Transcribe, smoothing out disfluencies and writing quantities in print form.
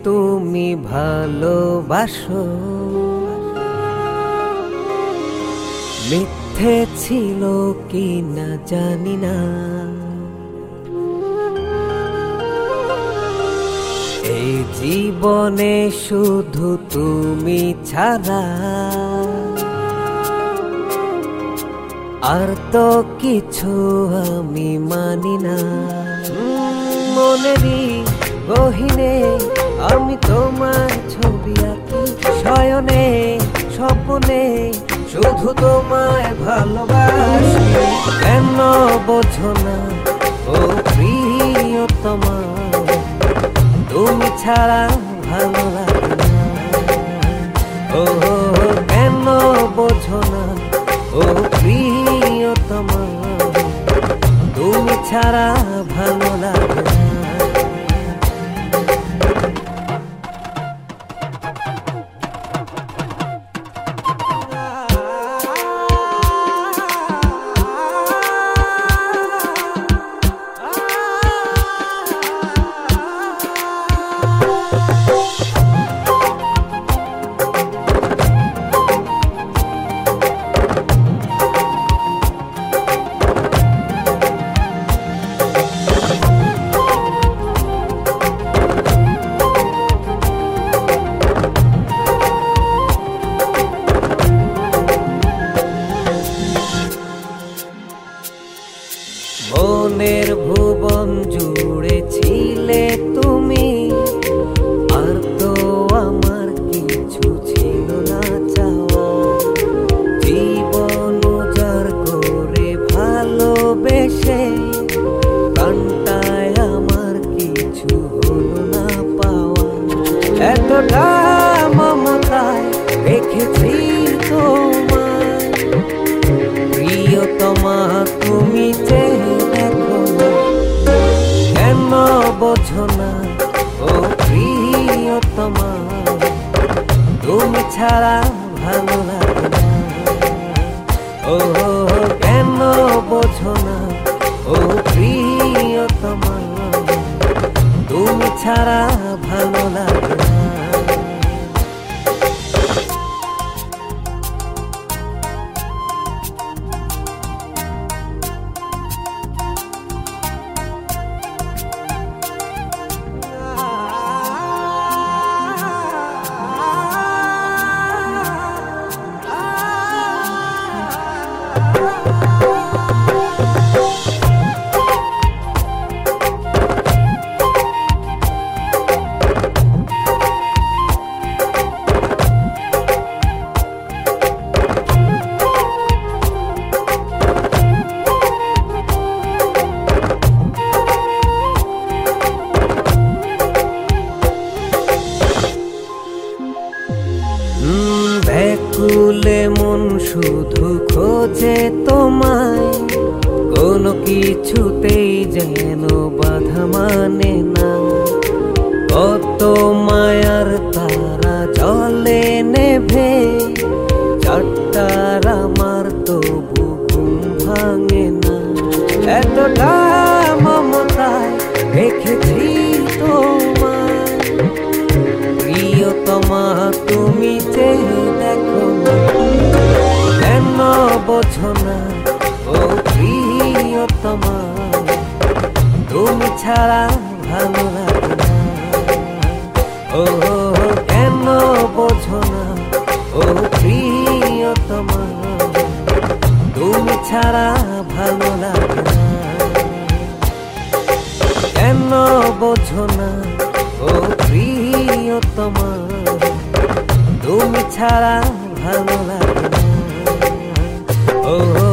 তুমি ভালোবাসো, মিথ্যে ছিল কি না জানি না। এই জীবনে শুধু তুমি ছাড়া আর তো কিছু আমি মানি না। মনেরই গহীনে আমি তোমার ছবি আঁকি, শয়নে স্বপ্নে শুধু তোমায় ভালোবাসি। কেন বোঝো না ও প্রিয়তমা, তুমি ছাড়া ভালো লাগে না। ও কেন বোঝো না ও প্রিয়তমা, তুমি ছাড়া ভালো লাগে না। মনের ভুবন জুড়ে ছিলে তুমি, আর তো আমার কিছু ছিল না চাওয়া। জীবন উজাড় করে ভালোবেসে কানটায় আমার কিছু হলো না পাওয়া। এতটা মমতায় রেখেছি তোমায় প্রিয়তমা, তুমি বোঝো না ও প্রিয়তমা, তুমি ছাড়া ভালো লাগে না। ও কেন বোঝো না ও প্রিয়তমা, তুমি ছাড়া ভালো লাগে না। ব্যাকুলে মন শুধু খোঁজে তোমায়, কোনো কিছুতেই যেন বাধা মানে না। কত মায়ার তারা জলে নেভে, চারটার আমার তবু ঘুম ভাঙে না। এতটা মমতায় রেখেছি তোমায় প্রিয়তমা, তুমি চেয়ে দেখো না। কেন বোঝো না ও প্রিয়তমা, তুমি ছাড়া ভালো লাগে না। ও কেন বোঝো না ও প্রিয়তমা, তুমি ছাড়া ভালো লাগে না। কেন বোঝো না ও প্রিয়তমা, তুমি ছাড়া ভালো লাগে না। ও